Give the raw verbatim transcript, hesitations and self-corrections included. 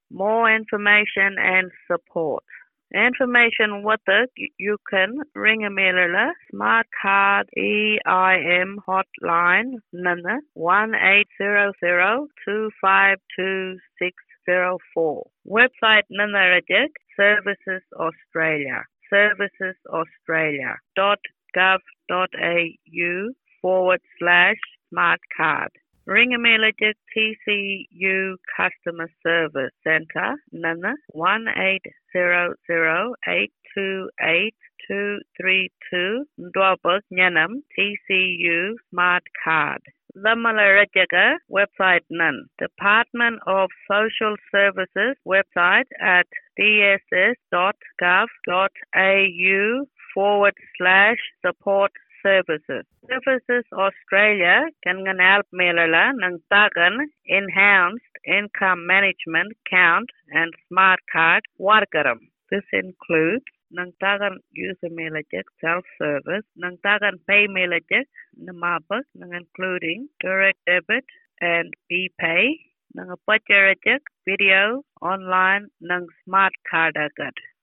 more information and support. Information what the you can ring a mailer smart card E I M hotline number one eight zero zero two five two six zero four. Website number Services Australia. Services Australia dot gov dot au forward slash smart card. Ringamalajik T C U Customer Service Centre number one eight zero zero eight two eight two three two Dwabuk Nyanam T C U Smart Card. The Malarajaga website nun. Department of Social Services website at dss dot gov dot au forward slash support services. Services Australia can help Melala ng tagan enhanced income management count and smart card wargaram. This includes ng tagan user melajek self-service, ng tagan pay melajek namabak ng including direct debit and BPay, ng budget video online ng smart card agad.